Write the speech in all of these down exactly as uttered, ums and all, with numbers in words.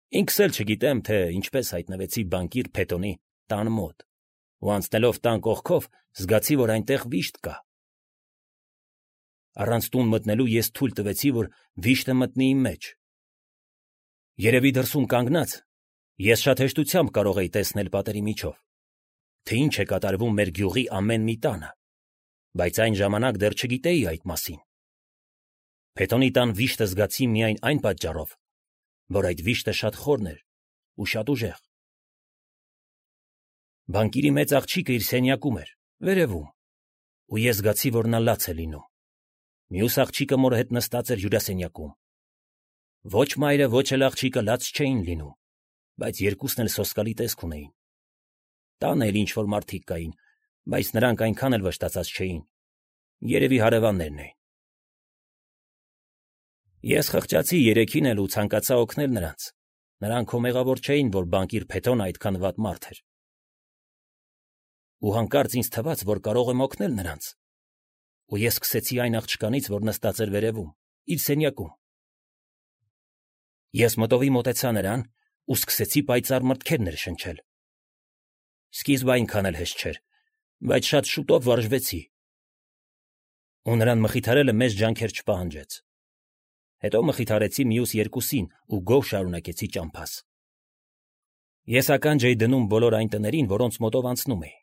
Ինքս էլ չգիտեմ, թե ինչպես հայտնվեցի բանկիր Փետոնի տան մոտ, ու անցնելով տան կողքով զգացի, որ այնտեղ վիշտ կա։ Առանց տուն մտնելու ես թույլ տվեցի, որ վիշտը մտնի իմ մեջ։ Երևի դրսում կանգնած, ես շատ հեշտությամբ կարող էի տեսնել պատերի միջով, թե ինչ է կատարվում մեր գյուղի ամեն մի տանը, բայց այն ժամանակ դեռ չգիտեի այդ մասին։ Փետոնի տան վիշտը զգացի միայն այն պատճառով, որ այդ վիշտը շատ խորն էր ու շատ ուժեղ։ Բանկիրի մեծ աղջիկը իր սենյակում էր, վերևում, ու ես զգացի, որ նա լաց է լինում։ Մյուս աղջիկը մորը հետ նստած էր հյուրասենյակում։ Ոչ մայրը, ոչ էլ աղջիկը լաց չէին լինում, բայց երկուսն էլ սոսկալի տեսք ունեին։ Տանը էլ ինչ-որ մարդիկ կային, բայց նրանք այնքան էլ վշտացած չէին։ Երևի հարևաններն էին։ Ես խղճացի երեքին էլ ու ցանկացա օգնել նրանց։ Նրանք հո մեղավոր չէին, որ բանկիր Փետոնը այդքան վատ մարդ էր։ Ու հանկարծ ինձ թվաց, որ կարող եմ օգնել նրանց։ Ու ես սկսեցի այն աղջկանից, որ նստած էր վերևում, իր սենյակում։ Ես մտովի մոտեցա նրան ու սկսեցի պայծառ մտքեր ներշնչել։ Սկիզբը այնքան էլ հեշտ չէր, բայց շատ շուտով վարժվեցի։ Ու նրան մխիթարելը մեծ ջանքեր չպահանջեց։ Հետո մխիթարեցի մյուս երկուսին ու գոհ շարունակեցի ճամփաս։ Ես ականջ էի դնում բոլոր այն տներին, որոնց մոտով անցնում էի։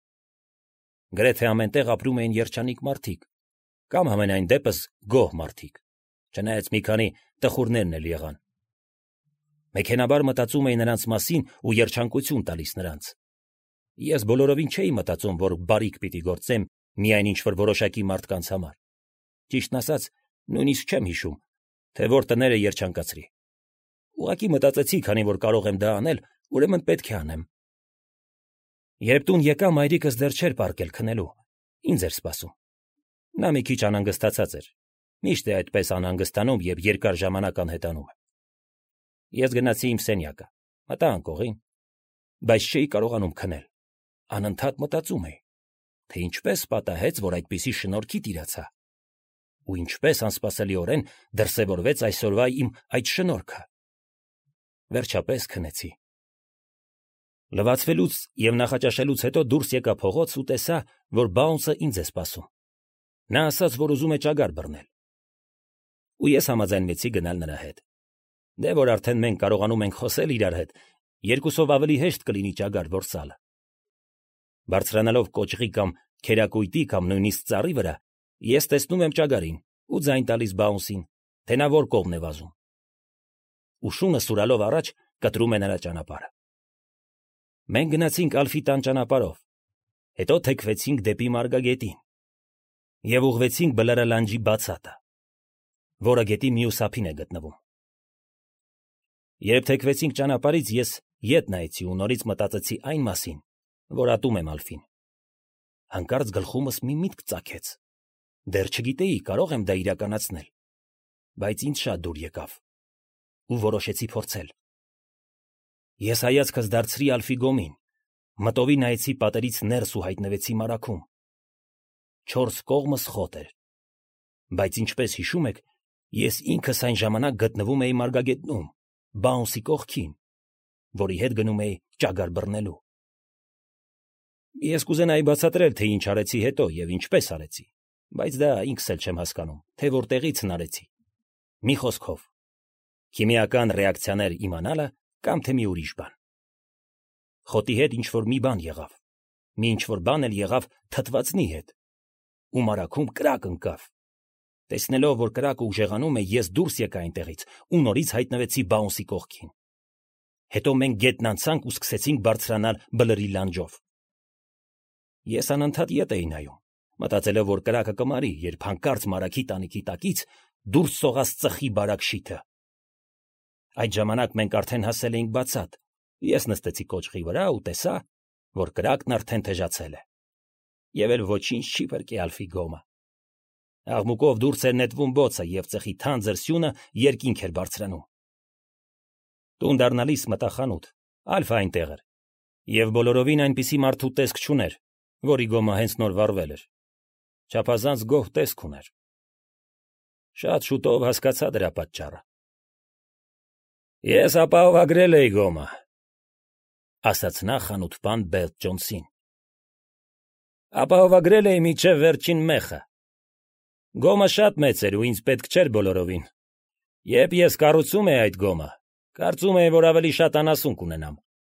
Գրեթե ամենտեղ ապրում էին երջանիկ մարդիկ, կամ համենայն դեպս գոհ մարդիկ, չնայած մի քանի տխուրներն էլ եղան։ Մեքենաբար մտածում էի նրանց մասին ու երջանկություն տալիս նրանց։ Ես բոլորովին չէի մտածում, որ բարիք պիտի գործեմ միայն ինչ-որ որոշակի մարդկանց համար։ Ճիշտն ասած, նույնիսկ չեմ հիշում, թե որ տները երջանկացրի։ Ուղղակի մտածեցի, քանի որ կարող եմ դա անել, ուրեմն պետք է անեմ։ Երբ տուն եկա, մայրիկս դեռ չէր պառկել քնելու, ինձ էր սպասում։ Նա մի քիչ անհանգստացած էր, միշտ է այդպես անհանգստանում և երկար ժամանակ անհետանում է։ Ես գնացի իմ սենյակը, մտա անկողին, բայց չէի կարողանում քնել։ Անընդհատ մտածում էի, թե ինչպես պատահեց, որ այդպիսի շնորհքի տիրացա, ու ինչպես անսպասելիորեն դրսևորվեց այսօրվա իմ այդ շնորհքը։ Վերջապես քնեցի։ Լվացվելուց և նախաճաշելուց հետո դուրս եկա փողոց ու տեսա, որ Բաունսը ինձ է սպասում։ Նա ասաց, որ ուզում է ճագար բռնել։ Ու ես համաձայնվեցի գնալ նրա հետ։ Դե որ արդեն մենք կարողանում ենք խոսել իրար հետ, երկուսով ավելի հեշտ կլինի ճագար որսալը։ Բարձրանալով կոճղի կամ քերակույտի կամ նույնիսկ ծառի վրա, ես տեսնում եմ ճագարին ու ձայն տալիս Բաունսին, թե նա որ կողմն է վազում։ Ու շունը սուրալով առաջ կտրում է նրա ճանապարհը։ Մենք գնացինք Ալֆի տան ճանապարհով, հետո թեքվեցինք դեպի Մարգագետին և ուղղվեցինք Բլրալանջի բացատը, որը գետի մյուս ափին է գտնվում։ Երբ թեքվեցինք ճանապարհից, ես ետ նայեցի ու նորից մտածեցի այն մասին, որ ատում եմ Ալֆին։ Հանկարծ գլխումս մի միտք ծագեց։ Դեռ չգիտեի, կարող եմ դա իրականացնել, բայց ինձ շատ դուր եկավ ու որոշեցի փորձել։ Ես հայացքս դարձրի Ալֆի գոմին, մտովի նայեցի պատերից ներս ու հայտնվեցի մարագում։ Չորս կողմս խոտ էր, բայց ինչպես հիշում եք, ես ինքս այն ժամանակ գտնվում էի Մարգագետնում, Բաունսի կողքին, որի հետ գնում էի ճագար բռնելու։ Ես կուզենայի բացատրել, թե ինչ արեցի հետո և ինչպես արեցի, բայց դա ինքս էլ չեմ հասկանում, թե որտեղից հնարեցի։ Մի խոսքով, քիմիական ռեակցիաներ իմանալը կամ թե մի ուրիշ բան։ Խոտի հետ ինչ-որ մի բան եղավ, մի ինչ-որ բան էլ եղավ թթվածնի հետ, ու մարագում կրակ ընկավ։ Տեսնելով, որ կրակը ուժեղանում է, ես դուրս եկա այնտեղից ու նորից հայտնվեցի Բաունսի կողքին։ Հետո մենք գետն անցանք ու սկսեցինք բարձրանալ Բլրի լանջով։ Ես անընդհատ ետ էի նայում, մտածելով, որ կրակը կմարի, երբ հանկարծ մարագի տանիքի տակից դուրս սողաց ծխի բարակ շիթը։ Այդ ժամանակ մենք արդեն հասել էինք բացատ։ Ես նստեցի կոճղի վրա ու տեսա, որ կրակն արդեն թեժացել է։ Եվ էլ ոչինչ չի փրկի Ալֆի գոմը։ Աղմուկով դուրս էր նետվում բոցը և ծխի թանձր սյունը երկինք էր բարձրանում։ Տուն դառնալիս մտա խանութ, Ալֆը այնտեղ էր, և բոլորովին այնպիսի մարդու տեսք չուներ, որի գոմը հենց նոր վառվել էր։ Չափազանց գոհ տեսք ուներ։ Շատ շուտով հասկացա դրա պատճառը։ Ես ապահովագրել էի գոմը, ասաց նա խանութպան Բերտ Ջոնսին։ Ապահովագրել էի մինչև վերջին մեխը։ Գոմը շատ մեծ էր ու ինձ պետք չէր բոլորովին։ Երբ ես կառուցում էի այդ գոմը, կարծում էի, որ ավելի շատ անասուն կունենամ։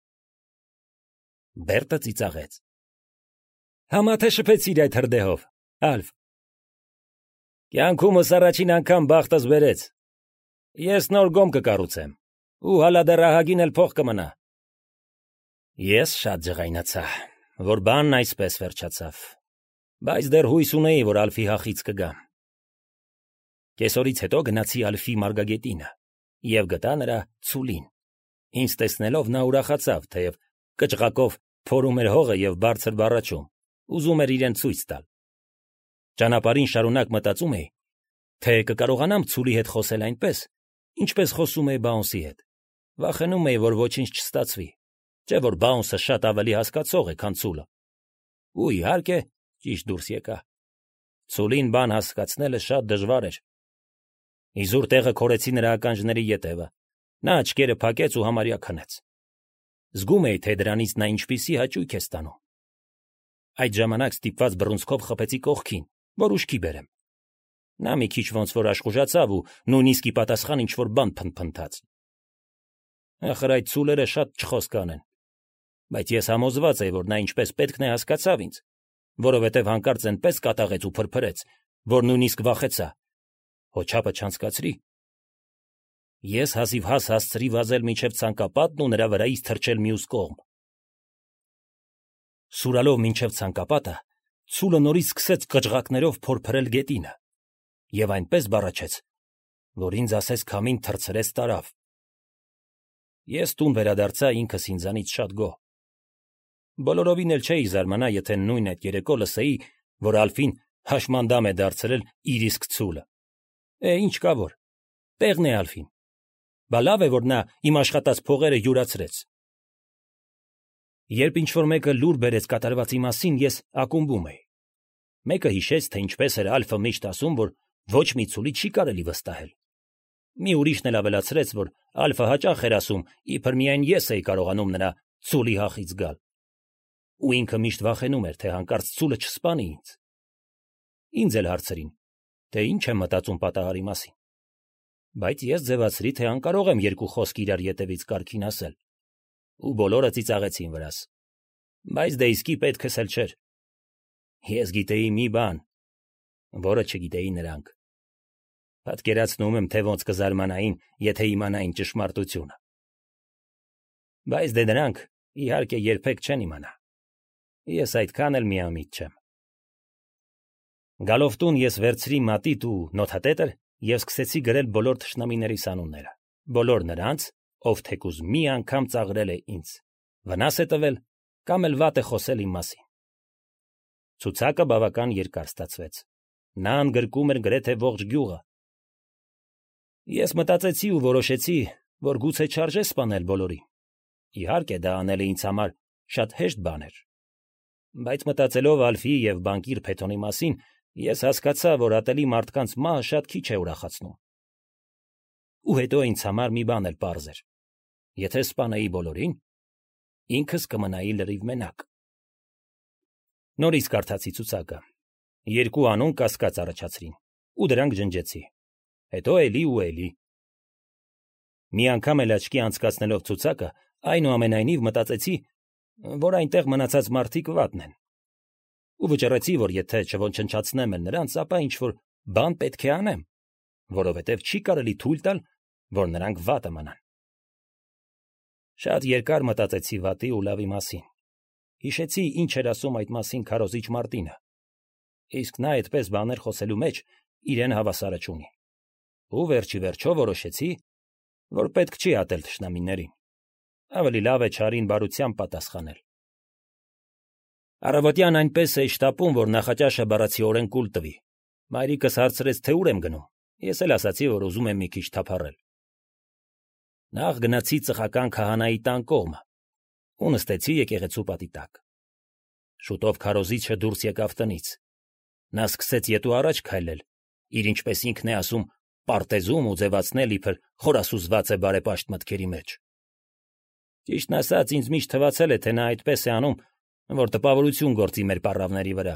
Բերտը ծիծաղեց։ Համա թե շփեցիր այդ հրդեհով, Ալֆ։ Կյանքումս առաջին անգամ բախտս բերեց։ Ես նոր գոմ կկառուցեմ, ու հալա դեռ ահագին էլ փող կմնա։ Ես շատ ջղայնացա, որ բանն այսպես վերջացավ, բայց դեռ հույս ունեի, որ Ալֆի հախից կգամ։ Կեսօրից հետո գնացի Ալֆի մարգագետինը և գտա նրա ցուլին։ Ինձ տեսնելով նա ուրախացավ, թեև կճղակով փորում էր հողը և բարձր բառաչում, ուզում էր իրեն ցույց տալ։ Ճանապարհին շարունակ մտածում էի, թե կկարողանամ ցուլի հետ խոսել այնպես, ինչպես խոսում էի Բաունսի հետ։ Վախենում էի, որ ոչինչ չստացվի, չէ՞ որ Բաունսը շատ ավելի հասկացող է, քան ցուլը։ Ու իհարկե, ճիշտ դուրս եկա։ Ցուլին բան հասկացնելը շատ դժվար էր։ Իզուր տեղը քորեցի նրա ականջների ետևը։ Նա աչքերը փակեց ու համարյա քնեց։ Զգում էի, թե դրանից նա ինչպիսի հաճույք է ստանում։ Այդ ժամանակ ստիպված բռունցքով խփեցի կողքին, որ ուշքի բերեմ։ Նա մի քիչ ոնց որ աշխուժացավ ու նույնիսկ ի պատասխան ինչ-որ բան փնթփնթաց։ Ախր այդ ցուլերը շատ չխոսքան են, բայց ես համոզված էի, որ նա ինչպես պետքն է հասկացավ ինձ, որովհետև հանկարծ այնպես կատաղեց ու փրփրեց, որ նույնիսկ վախեցա։ Հո չափը չանցկացրի։ Ես հազիվհազ հասցրի վազել մինչև ցանկապատն ու նրա վրայից թռչել մյուս կողմ։ Սուրալով մինչև ցանկապատը, ցուլը նորից սկսեց կճղակներով փորփրել գետինը և այնպես բառաչեց, որ ինձ ասես քամին թռցրեց տարավ։ Ես տուն վերադարձա ինքս ինձանից շատ գոհ։ Բոլորովին էլ չէի զարմանա, եթե նույն այդ երեկո լսեի, որ Ալֆին հաշմանդամ է դարձրել իր իսկ ցուլը։ Է, ինչ կա որ, տեղն է Ալֆին։ Բա լավ է, որ նա իմ աշխատած փողերը յուրացրեց։ Երբ ինչ-որ մեկը լուր բերեց կատարվածի մասին, ես ակումբում էի։ Մեկը հիշեց, թե ինչպես էր Ալֆը միշտ ասում, որ ոչ մի ցուլի չի կարելի վստահել։ Մի ուրիշն էլ ավելացրեց, որ Ալֆը հաճախ էր ասում, իբր միայն ես էի կարողանում նրա ցուլի հախից գալ։ Ու ինքը միշտ վախենում էր, թե հանկարծ ցուլը չսպանի ինձ։ Ինձ էլ հարցրին, թե ինչ եմ մտածում պատահարի մասին։ Բայց ես ձևացրի, թե անկարող եմ երկու խոսք իրար ետևից կարգին ասել, ու բոլորը ծիծաղեցին վրաս։ Բայց դե իսկի պետքս էլ չէր։ Ես գիտեի մի բան, որը չգիտեի նրանք։ Պատկերացնում եմ, թե ոնց կզարմանային, եթե իմանային ճշմարտությունը։ Բայց դե նրանք, իհարկե, երբեք չեն իմանա։ Ես այդքան էլ միամիտ չեմ։ Գալով տուն ես վերցրի մատիտ ու նոթատետր և սկսեցի գրել բոլոր թշնամիներիս անունները, բոլոր նրանց, ով թեկուզ մի անգամ ծաղրել է ինձ, վնաս է տվել կամ էլ վատ է խոսել իմ մասին։ Ցուցակը բավական երկար ստացվեց։ Նա ընդգրկում էր գրեթե ողջ գյուղը։ Ես մտածեցի ու որոշեցի, որ գուցե չարժե սպանել բոլորին։ Իհարկե, դա անելը ինձ համար շատ հեշտ բան էր։ Բայց մտածելով Ալֆի և բանկիր Փեթոնի մասին, ես հասկացա, որ ատելի մարդկանց մահը շատ քիչ է ուրախացնում։ Ու հետո ինձ համար մի բան էլ պարզ էր. եթե սպանեի բոլորին, ինքս կմնայի լրիվ մենակ։ Նորից կարդացի ցուցակը։ Երկու անուն կասկած առաջացրին, ու դրանք ջնջեցի։ Հետո էլի ու էլի։ Մի անգամ էլ աչքի անցկացնելով ցուցակը, այնուամենայնիվ մտածեցի, որ այնտեղ մնացած մարդիկ վատն են։ Ու վճռեցի, որ եթե չոչնչացնեմ էլ նրանց, ապա ինչ-որ բան պետք է անեմ, որովհետև չի կարելի թույլ տալ, որ նրանք վատը մնան։ Շատ երկար մտածեցի վատի ու լավի մասին։ Հիշեցի, ինչ էր ասում այդ մասին քարոզիչ Մարտինը։ Իսկ նա այդպես բաներ խոսելու մեջ իրեն հավասարը չունի։ Ու վերջի վերջո որոշեցի, որ պետք չի ատել թշնամիներին։ Ավելի լավ է չարին բարությամբ պատասխանել։ Առավոտյան այնպես էի շտապում, որ նախաճաշը բառացիորեն կուլ տվի։ Մայրիկս հարցրեց, թե ուր եմ գնում։ Ես էլ ասացի, որ ուզում եմ մի քիչ թափառել։ Նախ գնացի ծխական քահանայի տան կողմը ու նստեցի եկեղեցու պատի տակ։ Շուտով քարոզիչը դուրս եկավ տնից։ Նա սկսեց ետ ու առաջ քայլել, իր ինչպես ինքն է ասում, պարտեզում ու ձևացնել իբր խորասուզված է բարեպաշտ մտքերի մեջ։ Ճիշտն ասած, ինձ միշտ թվացել է, թե նա այդպես է անում, որ տպավորություն գործի մեր պառավների վրա։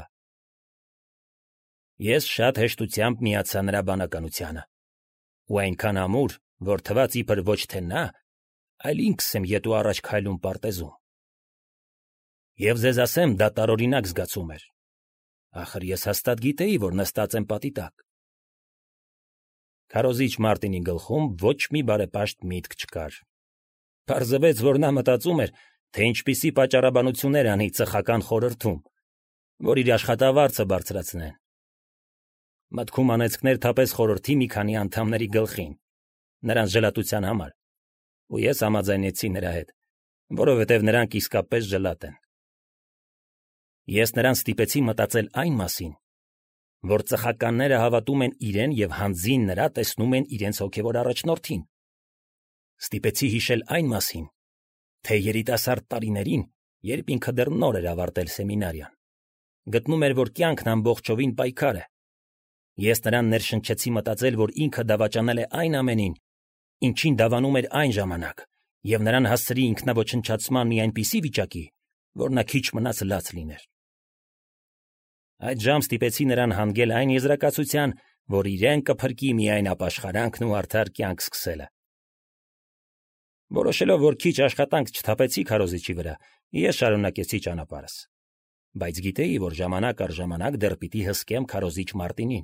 Ես շատ հեշտությամբ միացա նրա բանականությանը, ու այնքան ամուր, որ թվաց իբր ոչ թե նա, այլ ինքս եմ ետու առաջ քայլում պարտեզում։ Եվ ձեզ ասեմ, դա տարօրինակ զգացում էր։ Ախր ես հաստատ գիտեի, որ նստած եմ պատի տակ։ Քարոզիչ Մարտինի գլխում ոչ մի բարեպաշտ միտք չկար։ Պարզվեց, որ նա մտածում էր, թե ինչպիսի պատճառաբանություններ անի ծխական խորհրդում, որ իր աշխատավարձը բարձրացնեն։ Մտքում անեծքներ թափեց խորհրդի մի քանի անդամների գլխին, նրանց ժլատության համար, ու ես համաձայնեցի նրա հետ, որովհետև նրանք իսկապես ժլատ են։ Ես նրան ստիպեցի մտածել այն մասին, որ ծխականները հավատում են իրեն և հանձին նրա տեսնում են իրենց հոգևոր առաջնորդին։ Ստիպեցի հիշել այն մասին, թե երիտասարդ տարիներին, երբ ինքը դեռ նոր էր ավարտել սեմինարիան, գտնում էր, որ կյանքն ամբողջովին պայքար է։ Ես նրան ներշնչեցի մտածել, որ ինքը դավաճանել է այն ամենին, ինչին դավանում էր այն ժամանակ, և նրան հասցրի ինքնաոչնչացման մի այնպիսի վիճակի, որ նա քիչ մնաց լաց լիներ։ Այդ ժամ ստիպեցի նրան հանգել այն եզրակացության, որ իրեն կփրկի միայն ապաշխարանքն ու արդար կյանք սկսելը։ Որոշելով, որ քիչ աշխատանք չթափեցի քարոզիչի վրա, ես շարունակեցի ճանապարհս, բայց գիտեի, որ ժամանակ առ ժամանակ դեռ պիտի հսկեմ քարոզիչ Մարտինին։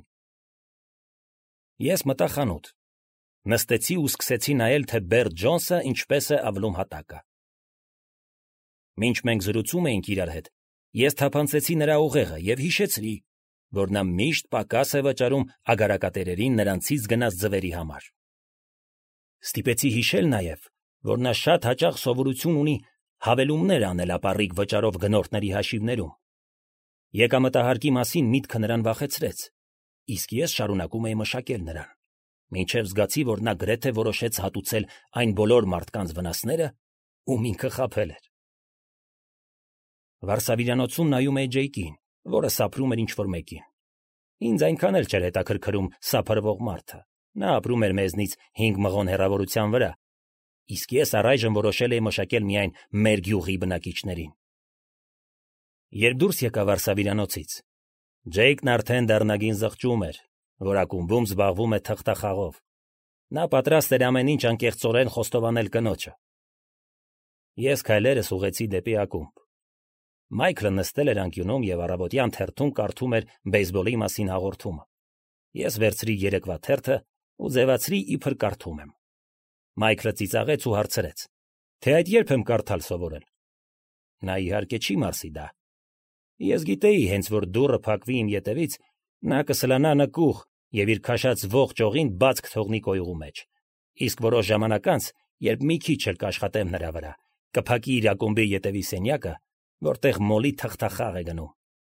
Ես մտա խանութ, նստեցի ու սկսեցի նայել, թե Բերտ Ջոնսը ինչպես է ավլում հատակը։ Մինչ մենք զրուցում էինք իրար հետ, ես թափանցեցի նրա ուղեղը և հիշեցրի, որ նա միշտ պակաս է վճարում ագարակատերերին նրանցից գնած ձվերի համար։ Ստիպեցի հիշել նաև, որ նա շատ հաճախ սովորություն ունի հավելումներ անել ապառիկ վճարով գնորդների հաշիվներում։ Եկամտահարկի մասին միտքը նրան վախեցրեց, իսկ ես շարունակում էի մշակել նրան, մինչև զգացի, որ նա գրեթե որոշեց հատուցել այն բոլոր մարդկանց վնասները, ում ինքը խաբել էր։ Վարսավիրանոցում նայում էի Ջեյկին, որը սափրում էր ինչ-որ մեկին։ Ինձ այնքան էլ չէր հետաքրքրում սափրվող մարդը, նա ապրում էր մեզնից հինգ մղոն հեռավորության վրա, իսկ ես առայժմ որոշել էի մշակել միայն մեր գյուղի բնակիչներին։ Երբ դուրս եկա վարսավիրանոցից, Ջեյքն արդեն դառնագին զղջում էր, որ ակումբում զբաղվում է թղթախաղով։ Նա պատրաստ էր ամեն ինչ անկեղծորեն խոստովանել կնոջը։ Ես քայլերս ուղղեցի դեպի ակումբ։ Մայքլը նստել էր անկյունում և առավոտյան թերթում կարդում էր բեյսբոլի մասին հաղորդումը։ Ես վերցրի երեկվա թերթը ու ձևացրի, իբր կարդում եմ։ Մայքլը ծիծաղեց ու հարցրեց, թե այդ երբ եմ կարդալ սովորել։ Նա իհարկե չի մարսի դա։ Ես գիտեի, հենց որ դուռը փակվի իմ ետևից, նա կսլանա նկուղ և իր քաշած ողջ օղին բաց կթողնի կոյուղու մեջ, իսկ որոշ ժամանակ անց, երբ մի քիչ էլ կաշխատեմ նրա վրա, կփակի իր ակումբի ետևի սենյակը, որտեղ մոլի թղթախաղ է գնում։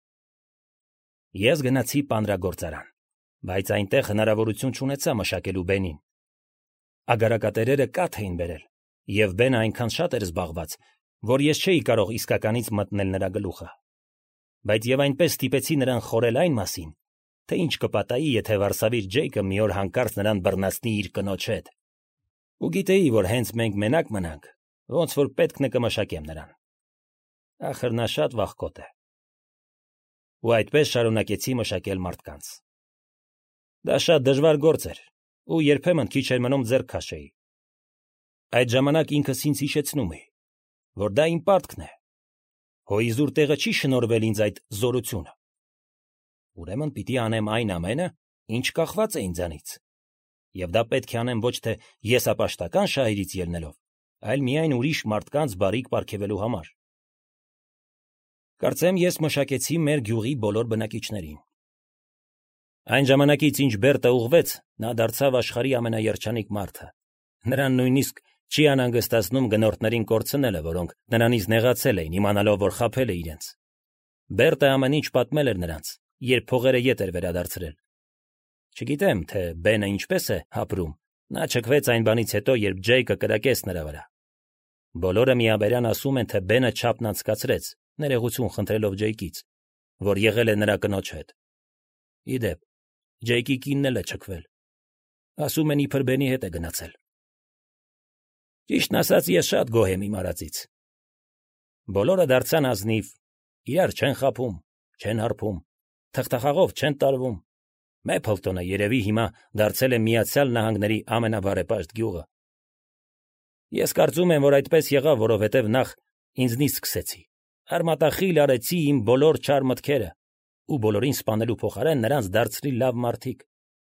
Ես գնացի պանրագործարան, բայց այնտեղ հնարավորություն չունեցա մշակելու Բենին։ Ագարակատերերը կաթ էին բերել, և Բենը այնքան շատ էր զբաղված, որ ես չէի կարող իսկականից մտնել նրա գլուխը։ Բայց և այնպես ստիպեցի նրան խորել այն մասին, թե ինչ կպատահի, եթե վարսավիր Ջեյկը մի օր հանկարծ նրան բռնացնի իր կնոջ հետ։ Ու գիտեի, որ հենց մենք մենակ մնանք, ոնց որ պետքն է կմշակեմ նրան։ Ախր նա շատ վախկոտ է։ Ու այդպես շարունակեցի մշակել մարդկանց։ Դա շատ դժվար գործ էր, ու երբեմն քիչ էր մնում ձեռք քաշեի։ Այդ ժամանակ ինքս ինձ հիշեցնում էի, որ դա իմ պարտքն է։ Հո իզուր տեղը չի շնորհվել ինձ այդ զորությունը։ Ուրեմն պիտի անեմ այն ամենը, ինչ կախված է ինձանից։ Եվ դա պետք է անեմ ոչ թե եսապաշտական շահերից ելնելով, այլ միայն ուրիշ մարդկանց բարիք պարգևելու համար։ Կարծեմ ես մշակեցի մեր գյուղի բոլոր բնակիչներին։ Այն ժամանակից, ինչ Բերտը ուղղվեց, նա դարձավ աշխարհի ամենաերջանիկ մարդը։ Նրան նույնիսկ չի անհանգստացնում գնորդներին կորցնելը, որոնք նրանից նեղացել էին, իմանալով, որ խաբել է իրենց։ Բերտը ամեն ինչ պատմել էր նրանց, երբ փողերը ետ էր վերադարձրել։ Չգիտեմ, թե Բենը ինչպես է ապրում, նա չքվեց այն բանից հետո, երբ Ջեյկը կրակեց նրա վրա։ Բոլորը միաբերան ասում են, թե Բենը չափն անցկացրեց, ներողություն խնդրելով Ջեյկից, որ եղել է նրա կնոջ հետ։ Ի դեպ, Ջեյկի կինն էլ է չքվել։ Ասում են իբր բենի հետ է գնացել։ Ճիշտն ասած, ես շատ գոհ եմ իմ արածից։ Բոլորը դարձան ազնիվ, իրար չեն խաբում, չեն հարբում, թղթախաղով չեն տարվում։ Մեփլտոնը երևի հիմա դարձել է Միացյալ Նահանգների ամենաբարեպաշտ գյուղը։ Ես կարծում եմ, որ այդպես եղավ, որովհետև նախ ինձնից սկսեցի, արմատախիլ արեցի իմ բոլոր չար մտքերը ու բոլորին սպանելու փոխարեն նրանց դարձրի լավ մարդիկ։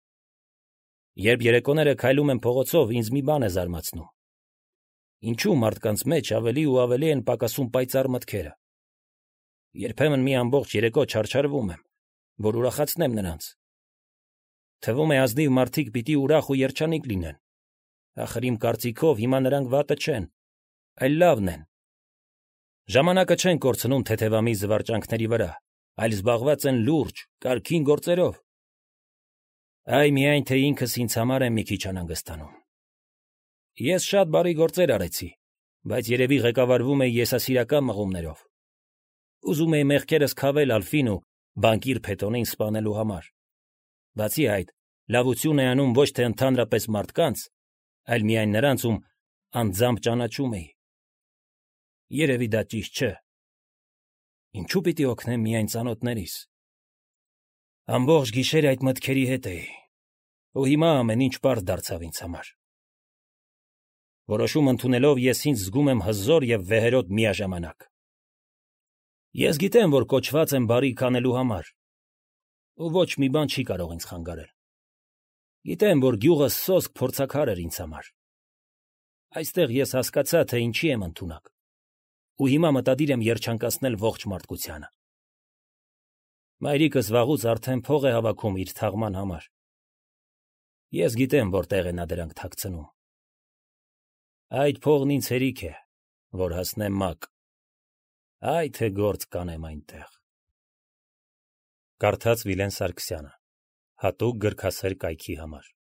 Երբ երեկոները քայլում եմ փողոցով, ինձ մի բան է զարմացնում. ինչու մարդկանց մեջ ավելի ու ավելի են պակասում պայծառ մտքերը։ Երբեմն մի ամբողջ երեկո չարչարվում եմ, որ ուրախացնեմ նրանց։ Թվում է ազնիվ մարդիկ պիտի ուրախ ու երջանիկ լինեն։ Ախր իմ կարծիքով հիմա նրանք վատը չեն, այլ լավն են։ Ժամանակը չեն կորցնում թեթևամի զվարճանքների վրա, այլ զբաղված են լուրջ, կարգին գործերով։ Այ միայն թե ինքս ինձ համար եմ մի քիչ անհանգստանում։ Ես շատ բարի գործեր արեցի, բայց երևի ղեկավարվում էի եսասիրական մղումներով։ Ուզում էի մեղքերս քավել Ալֆին ու բանկիր Փետոնին սպանելու համար։ Բացի այդ, լավություն է անում ոչ թե ընդհանրապես մարդկանց, այլ միայն նրանց, ում անձամբ ճանաչում էի։ Երևի դա ճիշտ չէ։ Ինչու պիտի օգնեմ միայն ծանոթներիս։ Ամբողջ գիշեր այդ մտքերի հետ էի, ու հիմա ամեն ինչ պարզ դարձավ ինձ համար։ Որոշում ընդունելով ես ինձ զգում եմ հզոր և վեհերոտ միաժամանակ։ Ես գիտեմ, որ կոչված եմ բարիք անելու համար, ու ոչ մի բան չի կարող ինձ խանգարել։ Գիտեմ, որ գյուղը սոսկ փորձաքար էր ինձ համար։ Այստեղ ես հասկացա, թե ինչի եմ ընդունակ, ու հիմա մտադիր եմ երջանկացնել ողջ մարդկությանը։ Մայրիկս վաղուց արդեն փող է հավաքում իր թաղման համար։ Ես գիտեմ, որտեղ է նա դրանք թաքցնում։ Այդ փողն ինձ հերիք է, որ հասնեմ ՄԱԿ։ Այ թե գործ կանեմ այնտեղ։ Կարդաց Վիլեն Սարգսյանը, հատուկ գրքասեր կայքի համար։